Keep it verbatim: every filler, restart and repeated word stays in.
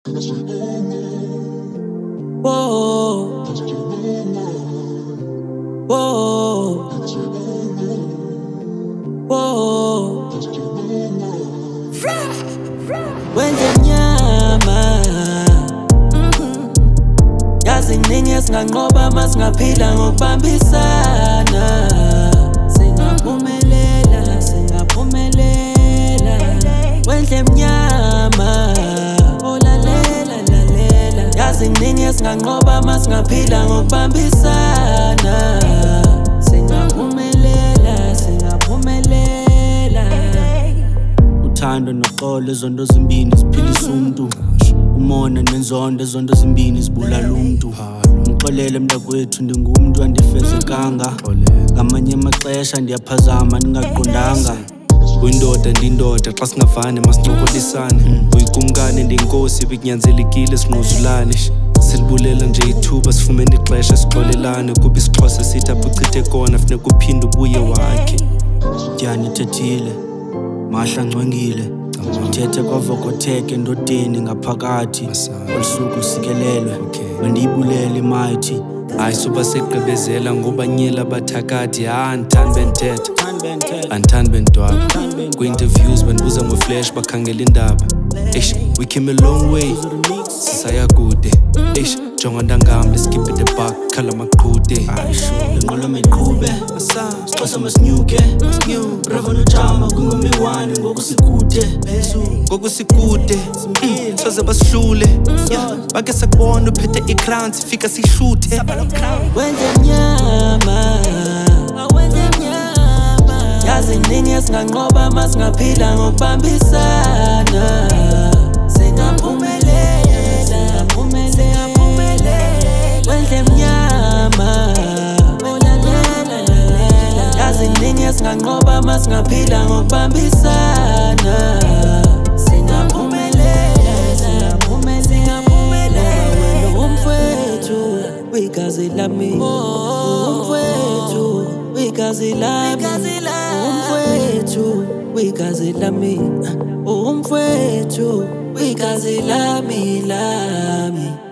Whoa, whoa, whoa. Wenze mnyama yazi kuningi esinganqoba masingaphila ngokubambisana. Singaphumelela, singaphumelela. Wenze mnyama olalela lalela. Yazi kuningi esinganqoba masingaphila ngokubambisana. Singaphumelela, singaphumelela. Uthando noxolo ezondo zimbini ziphilisa umuntu. Umona nenzondo ezondo zimbini zibulala umuntu. Ngixolele mntakwethu ndingumuntu andifezekanga. Ngamanye amaxesha ndiyaphazama ndingaqondanga. Uyindoda ndindoda xa singavani masincokolisane. Uyikumkani ndiyinkosi bekunyanzelekile sinquzulane. Silibulela nje ithuba sifumene ixesha sixolelane. Kuba isiXhosa sithi apho uchithe kona funeka uphinde ubuye wakhe. Tyani ithethile, mahla ngcwengile. Uthethe kwavokotheke endodeni ngaphakathi. Olusuku sikelelwe, mandiyibulele imighty. Hayi suba segqibezela ngoba nyela bathakathi. Ha andithandi benthetha, andithandi bentwaba. Kwi-interviews bandibuza ngoflash bakhangela indaba. Eish, we came a long way, sisaya kude. Eish, jonga ndangambe skip the back, khala maqhude. Lenqolo mayiqhube, siXhosa masinyuke. Bravo nojama kungomiwani ngoku sikude. Ngoku sikude, soze basihlule. Bake sakubona uphethe i-crown sifika sihluthe. Wenze mnyama, wenze mnyama. Yazi kuningi esinganqoba masingaphila ngokubambisana. Singaphumelela, singaphumelela. Wenze mnyama olalela lalela. Yazi kuningi esinganqoba masingaphila ngokubambisana. Singaphumelela, singaphumelela. Wena umfowethu wegazi lami, umfowethu wegazi lami, umfowethu wegazi lami, umfowethu wegazi lami lami.